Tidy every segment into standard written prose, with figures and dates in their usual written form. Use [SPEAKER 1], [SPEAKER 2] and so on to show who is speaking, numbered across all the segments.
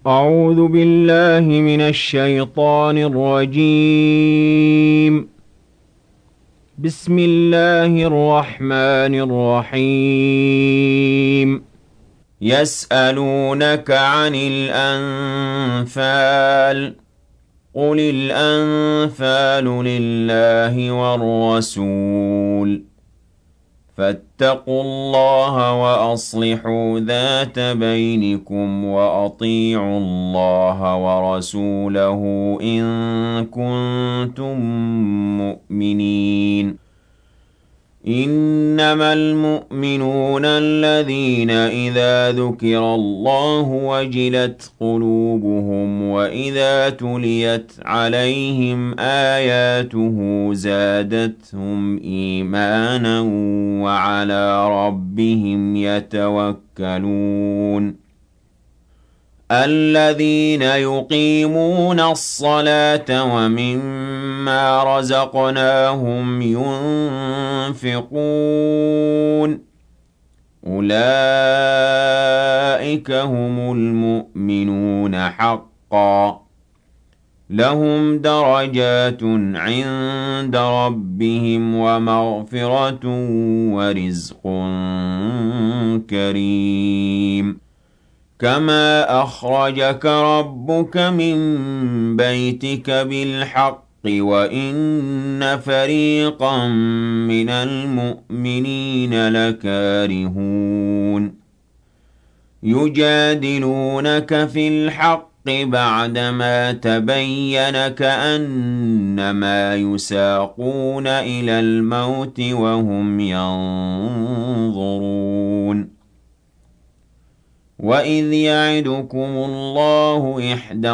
[SPEAKER 1] أعوذ بالله من الشيطان الرجيم. بسم الله الرحمن الرحيم. يسألونك عن الأنفال، قل الأنفال لله والرسول، فاتقوا الله وأصلحوا ذات بينكم وأطيعوا الله ورسوله إن كنتم مؤمنين. إنما المؤمنون الذين إذا ذكر الله وجلت قلوبهم وإذا تليت عليهم آياته زادتهم إيمانا وعلى ربهم يتوكلون. الذين يقيمون الصلاة ومما رزقناهم ينفقون، أولئك هم المؤمنون حقا، لهم درجات عند ربهم ومغفرة ورزق كريم. كما أخرجك ربك من بيتك بالحق وإن فريقا من المؤمنين لكارهون. يجادلونك في الحق بعدما تبين كأنما يساقون إلى الموت وهم ينظرون. وإذ يعدكم الله إحدى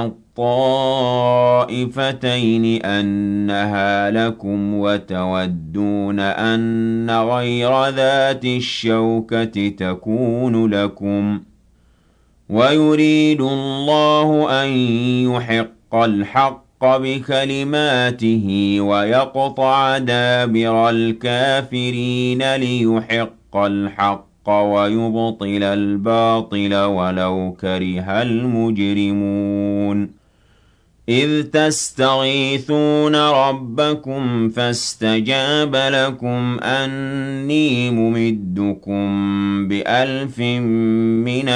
[SPEAKER 1] الطائفتين أنها لكم وتودون أن غير ذات الشوكة تكون لكم، ويريد الله أن يحق الحق بكلماته ويقطع دابر الكافرين ليحق الحق ويبطل الباطل ولو كره المجرمون. إذ تستغيثون ربكم فاستجاب لكم أني ممدكم ب1000 من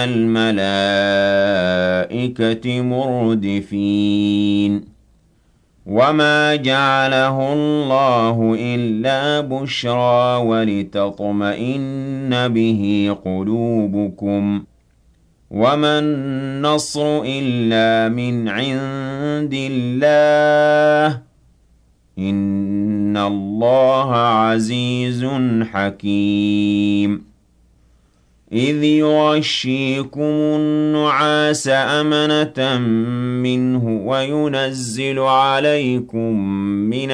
[SPEAKER 1] الملائكة مردفين. وما جعله الله إلا بشرى ولتطمئن به قلوبكم، وما النصر إلا من عند الله، إن الله عزيز حكيم. إذ يغشيكم النعاس أمنة منه وينزل عليكم من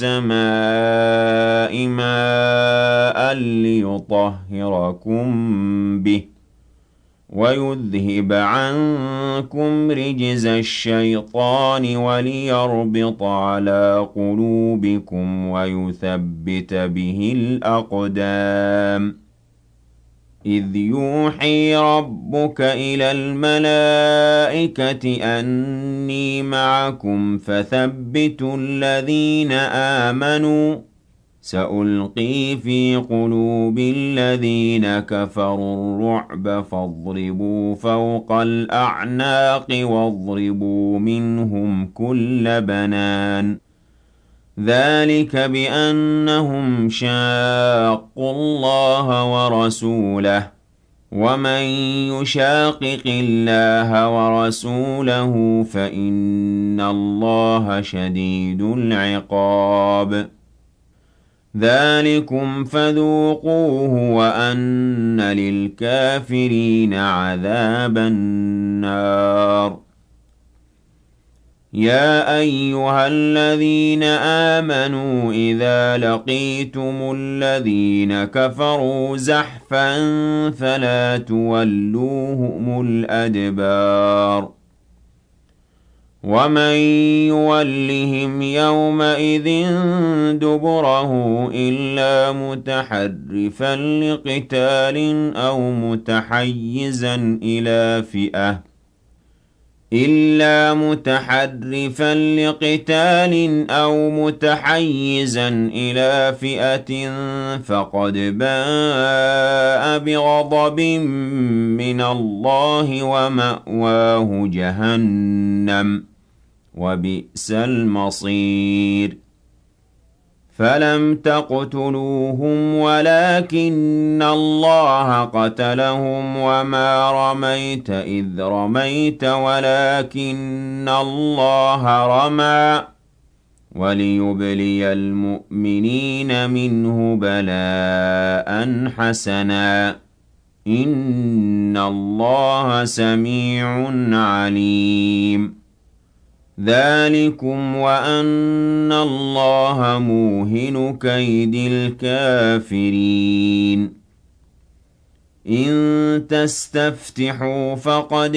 [SPEAKER 1] السماء ماء ليطهركم به ويذهب عنكم رجز الشيطان وليربط على قلوبكم ويثبت به الأقدام. إذ يوحي ربك إلى الملائكة أني معكم فثبتوا الذين آمنوا، سألقي في قلوب الذين كفروا الرعب فاضربوا فوق الأعناق واضربوا منهم كل بنان. ذلك بأنهم شاقوا الله ورسوله، ومن يشاقق الله ورسوله فإن الله شديد العقاب. ذلكم فذوقوه وأن للكافرين عذاب النار. يا أيها الذين آمنوا إذا لقيتم الذين كفروا زحفا فلا تولوهم الأدبار. ومن يولهم يومئذ دبره إلا متحرفا لقتال أو متحيزا إلى فئة إلا متحرفا لقتال أو متحيزا إلى فئة فقد باء بغضب من الله ومأواه جهنم وبئس المصير فلم تقتلوهم ولكن الله قتلهم وما رميت إذ رميت ولكن الله رمى وليبلي المؤمنين منه بلاء حسنا إن الله سميع عليم ذلكم وأن الله موهن كيد الكافرين إن تستفتحوا فقد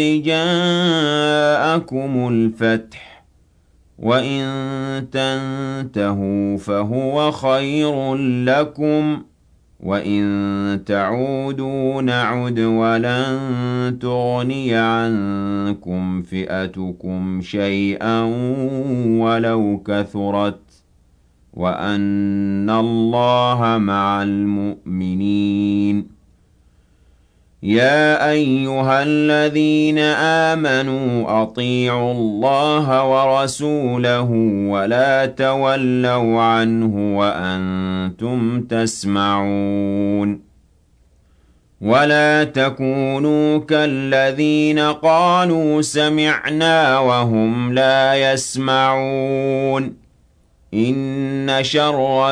[SPEAKER 1] جاءكم الفتح وإن تنتهوا فهو خير لكم وَإِن تَعُودُوا نَعُدْ وَلَن تُغْنِيَ عَنكُمْ فِئَتُكُمْ شَيْئًا وَلَوْ كَثُرَتْ وَأَنَّ اللَّهَ مَعَ الْمُؤْمِنِينَ يَا أَيُّهَا الَّذِينَ آمَنُوا أَطِيعُوا اللَّهَ وَرَسُولَهُ وَلَا تَوَلَّوْا عَنْهُ وَأَنْتُمْ تَسْمَعُونَ وَلَا تَكُونُوا كَالَّذِينَ قَالُوا سَمِعْنَا وَهُمْ لَا يَسْمَعُونَ إِنَّ شَرَّ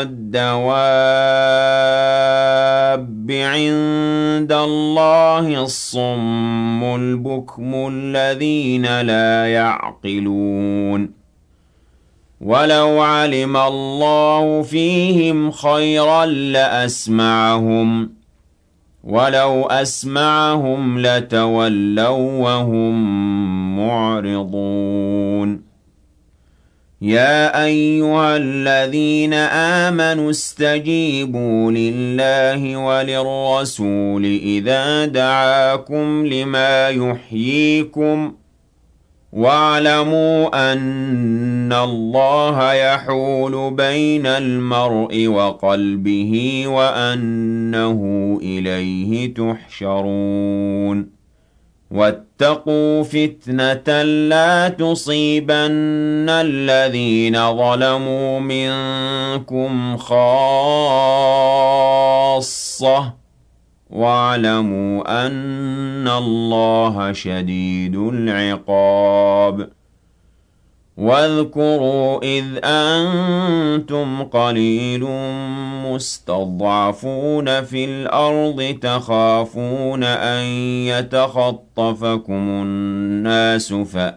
[SPEAKER 1] الدَّوَابِّ عِندَ اللَّهِ الصُّمُّ الْبُكْمُ الَّذِينَ لَا يَعْقِلُونَ وَلَوْ عَلِمَ اللَّهُ فِيهِمْ خَيْرًا لَّأَسْمَعَهُمْ وَلَوْ أَسْمَعَهُمْ لَتَوَلَّوْا وَهُمْ مُعْرِضُونَ يَا أَيُّهَا الَّذِينَ آمَنُوا اسْتَجِيبُوا لِلَّهِ وَلِلرَّسُولِ إِذَا دَعَاكُمْ لِمَا يُحْيِيكُمْ وَاعْلَمُوا أَنَّ اللَّهَ يَحُولُ بَيْنَ الْمَرْءِ وَقَلْبِهِ وَأَنَّهُ إِلَيْهِ تُحْشَرُونَ وَاتَّقُوا فِتْنَةً لَّا تُصِيبَنَّ الَّذِينَ ظَلَمُوا مِنكُمْ خَاصَّةً وَاعْلَمُوا أَنَّ اللَّهَ شَدِيدُ الْعِقَابِ وَاذْكُرُوا إِذْ أَنتُمْ قَلِيلٌ مُّسْتَضْعَفُونَ فِي الْأَرْضِ تَخَافُونَ أَن يَتَخَطَّفَكُمُ النَّاسُ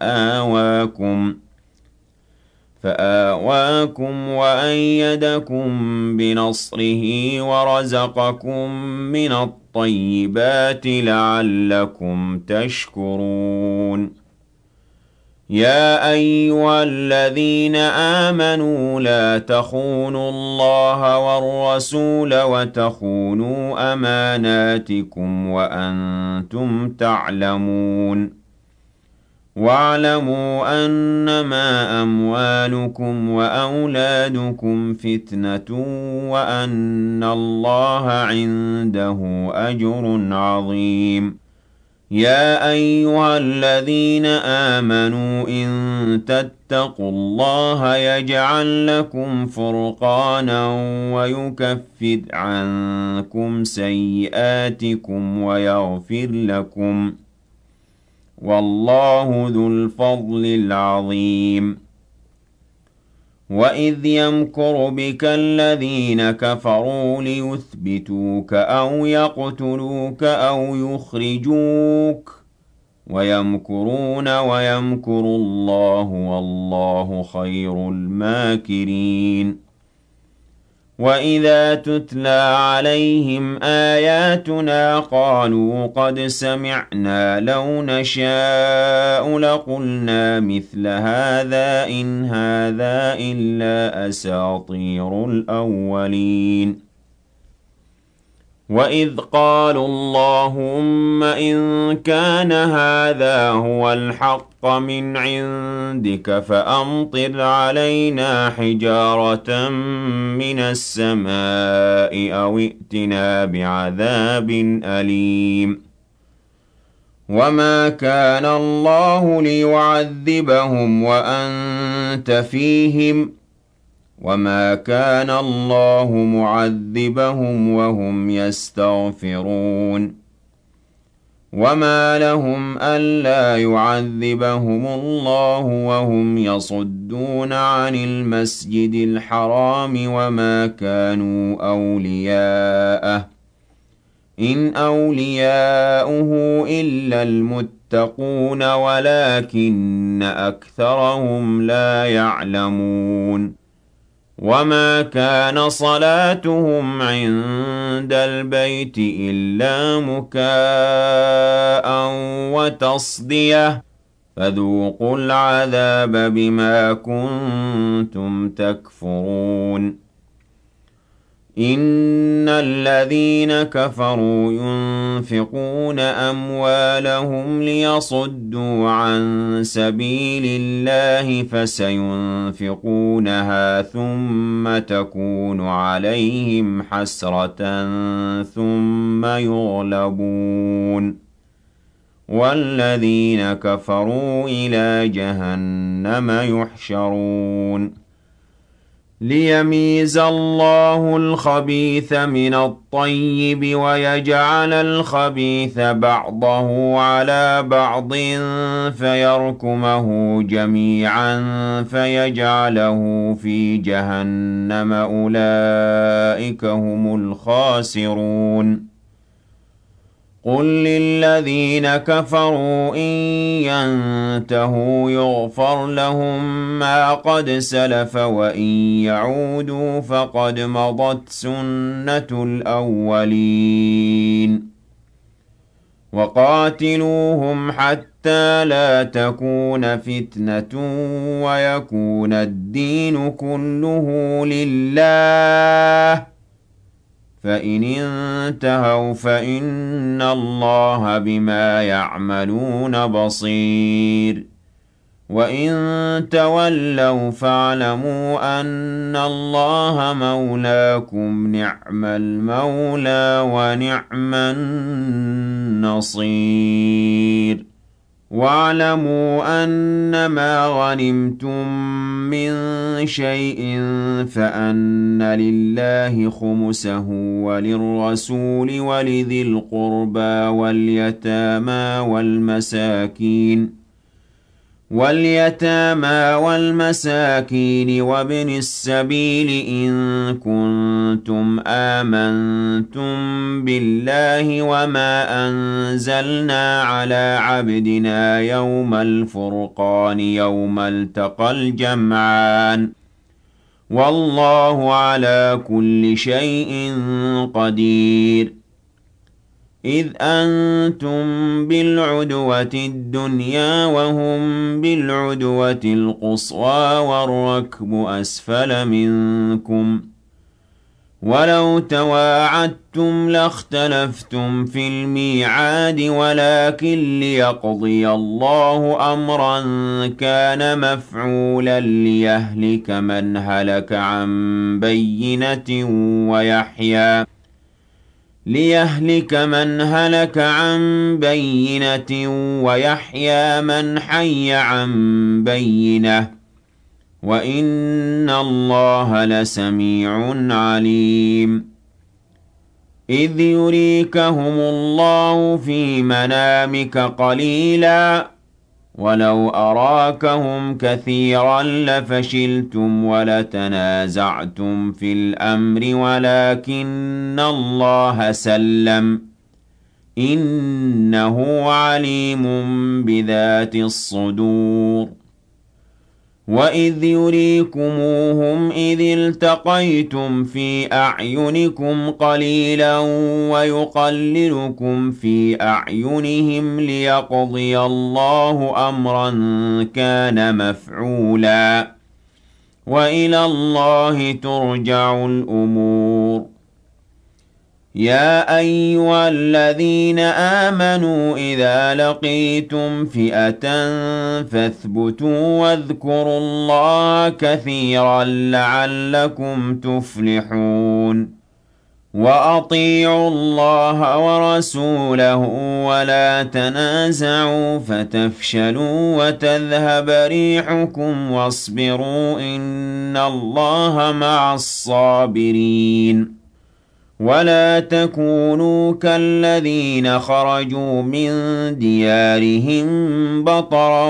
[SPEAKER 1] فَآوَاكُمْ وَأَيَّدَكُم بِنَصْرِهِ وَرَزَقَكُم مِّنَ الطَّيِّبَاتِ لَعَلَّكُمْ تَشْكُرُونَ يَا أَيُّهَا الَّذِينَ آمَنُوا لَا تَخُونُوا اللَّهَ وَالرَّسُولَ وَتَخُونُوا أَمَانَاتِكُمْ وَأَنتُمْ تَعْلَمُونَ وَاعْلَمُوا أَنَّمَا أَمْوَالُكُمْ وَأَوْلَادُكُمْ فِتْنَةٌ وَأَنَّ اللَّهَ عِندَهُ أَجْرٌ عَظِيمٌ يَا أَيُّهَا الَّذِينَ آمَنُوا إِن تَتَّقُوا اللَّهَ يَجْعَل لَّكُمْ فُرْقَانًا وَيُكَفِّرْ عَنكُمْ سَيِّئَاتِكُمْ وَيَغْفِرْ لَكُمْ وَاللَّهُ ذُو الْفَضْلِ الْعَظِيمِ وَإِذْ يَمْكُرُ بِكَ الَّذِينَ كَفَرُوا لِيُثْبِتُوكَ أَوْ يَقْتُلُوكَ أَوْ يُخْرِجُوكَ وَيَمْكُرُونَ وَيَمْكُرُ اللَّهُ وَاللَّهُ خَيْرُ الْمَاكِرِينَ وَإِذَا تُتْلَىٰ عَلَيْهِمْ آيَاتُنَا قَالُوا قَدْ سَمِعْنَا لَوْ نَشَاءُ لَقُلْنَا مِثْلَ هَٰذَا إِنْ هَٰذَا إِلَّا أَسَاطِيرُ الْأَوَّلِينَ وَإِذْ قَالُوا اللَّهُمَّ إِن كَانَ هَٰذَا هُوَ الْحَقَّ الحق من عندك فأمطر علينا حجارة من السماء أو ائتنا بعذاب أليم وما كان الله ليعذبهم وأنت فيهم وما كان الله معذبهم وهم يستغفرون وما لهم ألا يعذبهم الله وهم يصدون عن المسجد الحرام وما كانوا أولياءه إن أولياؤه إلا المتقون ولكن أكثرهم لا يعلمون وما كان صلاتهم عند البيت إلا مكاء وتصدية فذوقوا العذاب بما كنتم تكفرون إن الذين كفروا ينفقون أموالهم ليصدوا عن سبيل الله فسينفقونها ثم تكون عليهم حسرة ثم يغلبون والذين كفروا إلى جهنم يحشرون ليميز الله الخبيث من الطيب ويجعل الخبيث بعضه على بعض فيركمه جميعا فيجعله في جهنم أولئك هم الخاسرون قل للذين كفروا إن ينتهوا يغفر لهم ما قد سلف وإن يعودوا فقد مضت سنة الأولين وقاتلوهم حتى لا تكون فتنة ويكون الدين كله لله فإن انتهوا فإن الله بما يعملون بصير وإن تولوا فاعلموا أن الله مولاكم نعم المولى ونعم النصير واعلموا أنما غنمتم من شيء فأن لله خمسه وللرسول ولذي القربى واليتامى والمساكين وابن السبيل إن كنتم آمنتم بالله وما أنزلنا على عبدنا يوم الفرقان يوم التقى الجمعان والله على كل شيء قدير إذ أنتم بالعدوة الدنيا وهم بالعدوة القصوى والركب أسفل منكم ولو تواعدتم لاختلفتم في الميعاد ولكن ليقضي الله أمرا كان مفعولا ليهلك من هلك عن بينة ويحيى من حي عن بينة وإن الله لسميع عليم إذ يريكهم الله في منامك قليلا ولو أراكهم كثيرا لفشلتم ولتنازعتم في الأمر ولكن الله سلم إنه عليم بذات الصدور وإذ يريكموهم إذ التقيتم في أعينكم قليلا ويقللكم في أعينهم ليقضي الله أمرا كان مفعولا وإلى الله ترجع الأمور يا أيها الذين آمنوا إذا لقيتم فئة فاثبتوا واذكروا الله كثيرا لعلكم تفلحون وأطيعوا الله ورسوله ولا تنازعوا فتفشلوا وتذهب ريحكم واصبروا إن الله مع الصابرين ولا تكونوا كالذين خرجوا من ديارهم بطرا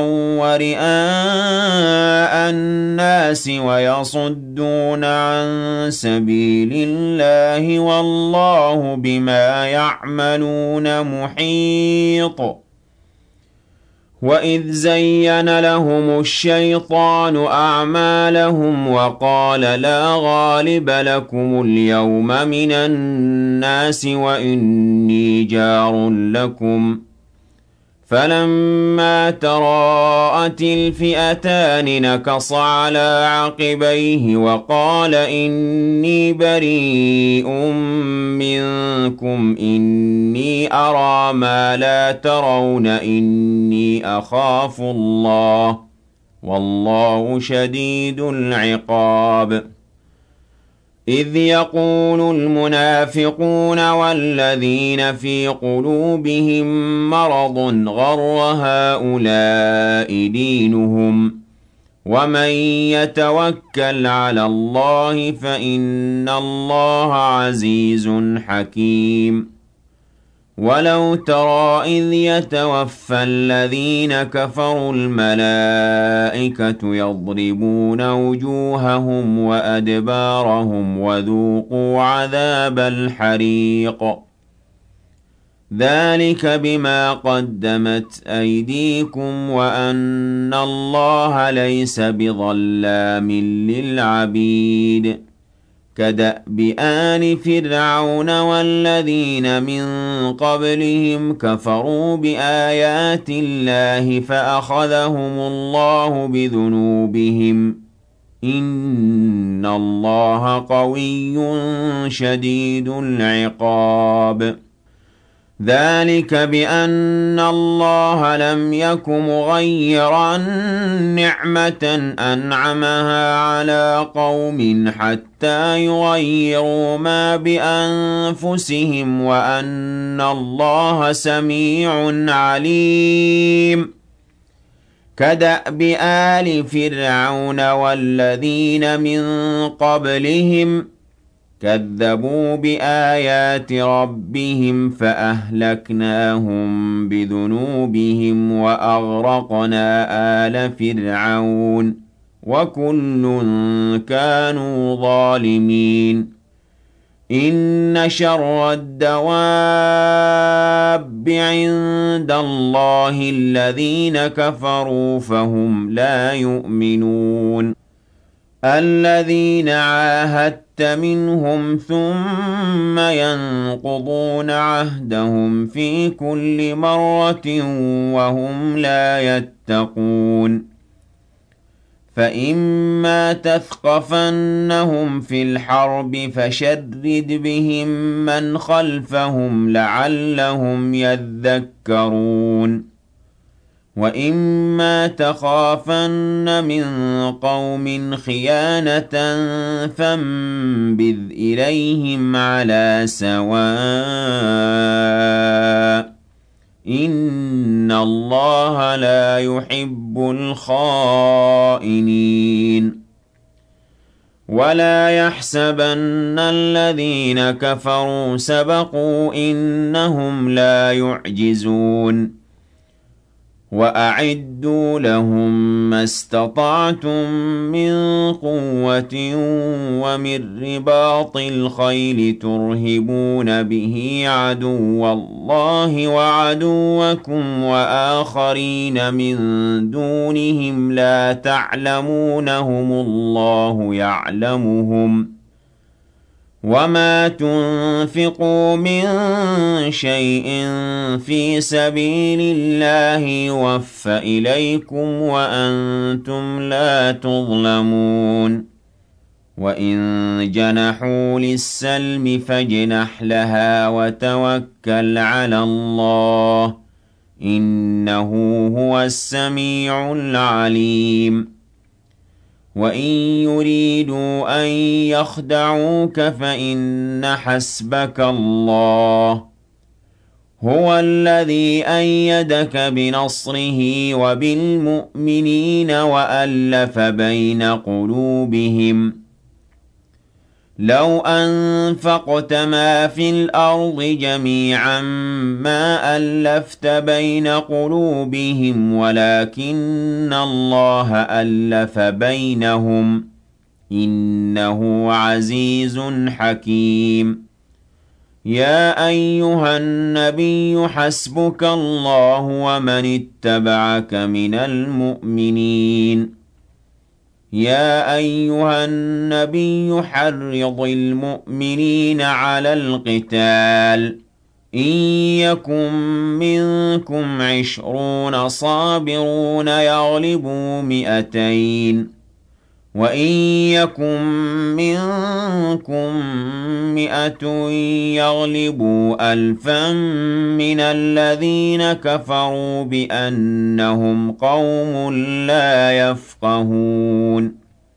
[SPEAKER 1] ورئاء الناس ويصدون عن سبيل الله والله بما يعملون محيط وإذ زين لهم الشيطان أعمالهم وقال لا غالب لكم اليوم من الناس وإني جار لكم فلما تراءت الفئتان نكص على عقبيه وقال إني بريء منكم إني أرى ما لا ترون إني أخاف الله والله شديد العقاب إذ يقول المنافقون والذين في قلوبهم مرض غر هؤلاء دينهم ومن يتوكل على الله فإن الله عزيز حكيم ولو ترى إذ يتوفى الذين كفروا الملائكة يضربون وجوههم وأدبارهم وذوقوا عذاب الحريق ذلك بما قدمت أيديكم وأن الله ليس بظلام للعبيد كدأب آل فرعون والذين من قبلهم كفروا بآيات الله فأخذهم الله بذنوبهم إن الله قوي شديد العقاب ذلك بأن الله لم يك مغيرا نعمة أنعمها على قوم حتى يغيروا ما بأنفسهم وأن الله سميع عليم كدأب آل فرعون والذين من قبلهم كذبوا بآيات ربهم فأهلكناهم بذنوبهم وأغرقنا آل فرعون وكل كانوا ظالمين إن شر الدواب عند الله الذين كفروا فهم لا يؤمنون الذين عاهدت منهم ثم ينقضون عهدهم في كل مرة وهم لا يتقون فإما تثقفنهم في الحرب فشرد بهم من خلفهم لعلهم يذكرون وإما تخافن من قوم خيانة فانبذ إليهم على سواء إن الله لا يحب الخائنين ولا يحسبن الذين كفروا سبقوا إنهم لا يعجزون وأعدوا لهم ما استطعتم من قوة ومن رباط الخيل ترهبون به عدو الله وعدوكم وآخرين من دونهم لا تعلمونهم الله يعلمهم وما تنفقوا من شيء في سبيل الله يوفى إليكم وأنتم لا تظلمون وَإِن جَنَحُوا لِلسَّلْمِ فَاجْنَحْ لَهَا وَتَوَكَّلْ عَلَى اللَّهِ ۚ إِنَّهُ هُوَ السَّمِيعُ الْعَلِيمُ وَإِن يُرِيدُوا أَن يَخْدَعُوكَ فَإِنَّ حَسْبَكَ اللَّهُ هُوَ الَّذِي أَيَّدَكَ بِنَصْرِهِ وَبِالْمُؤْمِنِينَ وَأَلَّفَ بَيْنَ قُلُوبِهِمْ ۚ لَوْ أَنفَقْتَ مَا فِي الْأَرْضِ جَمِيعًا مَّا أَلَّفْتَ بَيْنَ قُلُوبِهِمْ وَلَٰكِنَّ اللَّهَ أَلَّفَ بَيْنَهُمْ ۚ إِنَّهُ عَزِيزٌ حَكِيمٌ يَا أَيُّهَا النَّبِيُّ حَسْبُكَ اللَّهُ وَمَنِ اتَّبَعَكَ مِنَ الْمُؤْمِنِينَ يَا أَيُّهَا النَّبِيُّ حَرِّضِ الْمُؤْمِنِينَ عَلَى الْقِتَالِ ۚ إِن يَكُن مِّنكُمْ 20 صَابِرُونَ يَغْلِبُوا 200 ۚ وَإِن يَكُن مِّنكُم 100 يَغْلِبُوا 1000 مِّنَ الَّذِينَ كَفَرُوا بِأَنَّهُمْ قَوْمٌ لَّا يَفْقَهُونَ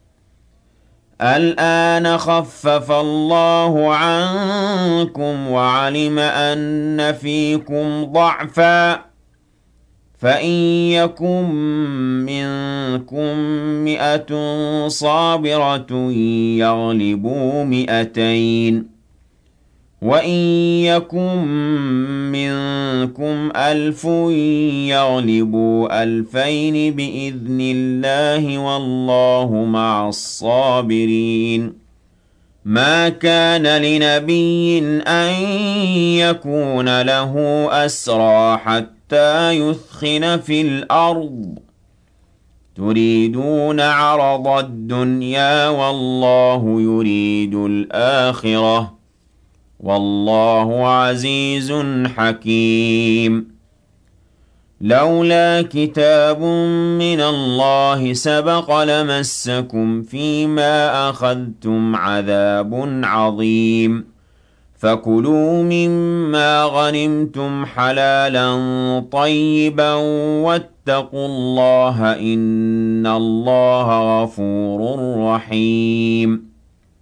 [SPEAKER 1] الْآنَ خَفَّفَ اللَّهُ عَنكُمْ وَعَلِمَ أَنَّ فِيكُمْ ضَعْفًا ۚ فَإِن يَكُن مِّنكُم 100 صَابِرَةٌ يَغْلِبُوا 200 ۚ وَإِن يَكُن مِّنكُمْ 1000 يَغْلِبُوا 2000 بِإِذْنِ اللَّهِ ۗ وَاللَّهُ مَعَ الصَّابِرِينَ مَا كَانَ لِنَبِيٍّ أَن يَكُونَ لَهُ أَسْرَىٰ حَتَّىٰ يُثْخِنَ فِي الْأَرْضِ ۚ تُرِيدُونَ عَرَضَ الدُّنْيَا وَاللَّهُ يُرِيدُ الْآخِرَةَ ۗ وَاللَّهُ عَزِيزٌ حَكِيمٌ لَوْلَا كِتَابٌ مِّنَ اللَّهِ سَبَقَ لَمَسَّكُمْ فِيمَا أَخَذْتُمْ عَذَابٌ عَظِيمٌ فَكُلُوا مِمَّا غَنِمْتُمْ حَلَالًا طَيِّبًا وَاتَّقُوا اللَّهَ ۚ إِنَّ اللَّهَ غَفُورٌ رَّحِيمٌ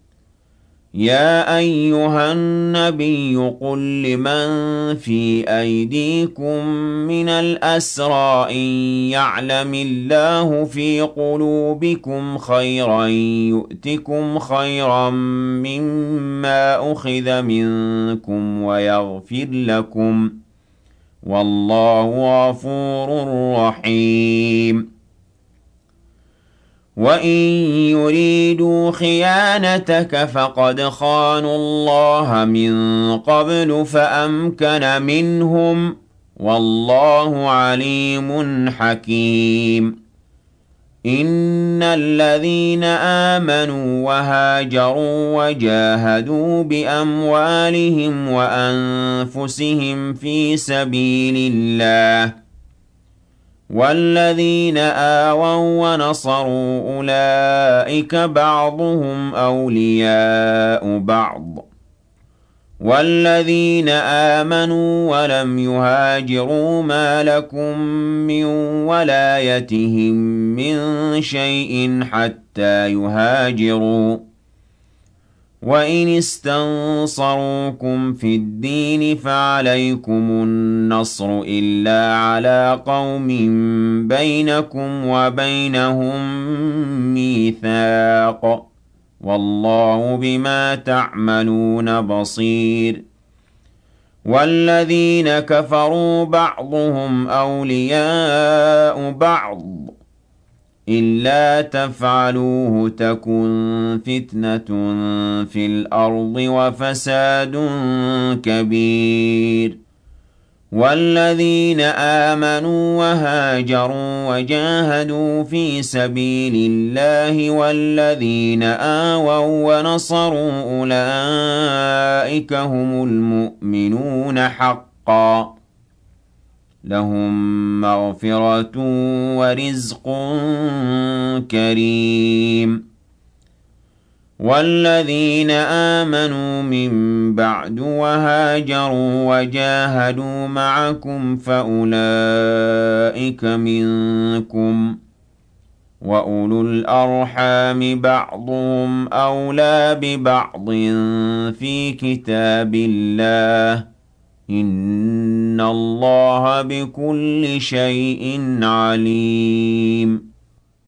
[SPEAKER 1] يَا أَيُّهَا النَّبِيُّ قُل لِّمَن فِي أَيْدِيكُم مِّنَ الْأَسْرَىٰ إِن يَعْلَمِ اللَّهُ فِي قُلُوبِكُمْ خَيْرًا يُؤْتِكُمْ خَيْرًا مِّمَّا أُخِذَ مِنكُمْ وَيَغْفِرْ لَكُمْ ۗ وَاللَّهُ غَفُورٌ رَّحِيمٌ وَإِن يُرِيدُوا خِيَانَتَكَ فَقَدْ خَانُوا اللَّهَ مِن قَبْلُ فَأَمْكَنَ مِنْهُمْ ۗ وَاللَّهُ عَلِيمٌ حَكِيمٌ إِنَّ الَّذِينَ آمَنُوا وَهَاجَرُوا وَجَاهَدُوا بِأَمْوَالِهِمْ وَأَنفُسِهِمْ فِي سَبِيلِ اللَّهِ وَالَّذِينَ آوَوا وَّنَصَرُوا أُولَٰئِكَ بَعْضُهُمْ أَوْلِيَاءُ بَعْضٍ ۚ وَالَّذِينَ آمَنُوا وَلَمْ يُهَاجِرُوا مَا لَكُم مِّن وَلَايَتِهِم مِّن شَيْءٍ حَتَّىٰ يُهَاجِرُوا ۚ وَإِنِ اسْتَنصَرُوكُمْ فِي الدِّينِ فَعَلَيْكُمُ النَّصْرُ إِلَّا عَلَىٰ قَوْمٍ بَيْنَكُمْ وَبَيْنَهُم مِّيثَاقٌ ۗ وَاللَّهُ بِمَا تَعْمَلُونَ بَصِيرٌ وَالَّذِينَ كَفَرُوا بَعْضُهُمْ أَوْلِيَاءُ بَعْضٍ ۚ إِلَّا تَفْعَلُوهُ تَكُن فِتْنَةٌ فِي الْأَرْضِ وَفَسَادٌ كَبِيرٌ وَالَّذِينَ آمَنُوا وَهَاجَرُوا وَجَاهَدُوا فِي سَبِيلِ اللَّهِ وَالَّذِينَ آوَوا وَّنَصَرُوا أُولَٰئِكَ هُمُ الْمُؤْمِنُونَ حَقًّا ۚ لَّهُم مَّغْفِرَةٌ وَرِزْقٌ كَرِيمٌ وَالَّذِينَ آمَنُوا مِن بَعْدُ وَهَاجَرُوا وَجَاهَدُوا مَعَكُمْ فَأُولَٰئِكَ مِنكُمْ ۚ وَأُولُو الْأَرْحَامِ بَعْضُهُمْ أَوْلَىٰ بِبَعْضٍ فِي كِتَابِ اللَّهِ ۗ إِنَّ اللَّهَ بِكُلِّ شَيْءٍ عَلِيمٌ